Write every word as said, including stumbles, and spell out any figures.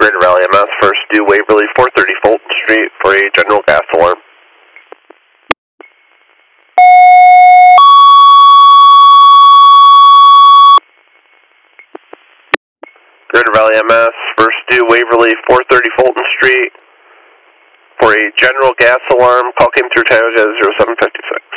Greater Valley M S, first due Waverly, four thirty Fulton Street for a general gas alarm. Greater Valley M S, first due Waverly, four thirty Fulton Street for a general gas alarm. Call came through Tioga zero seven five six.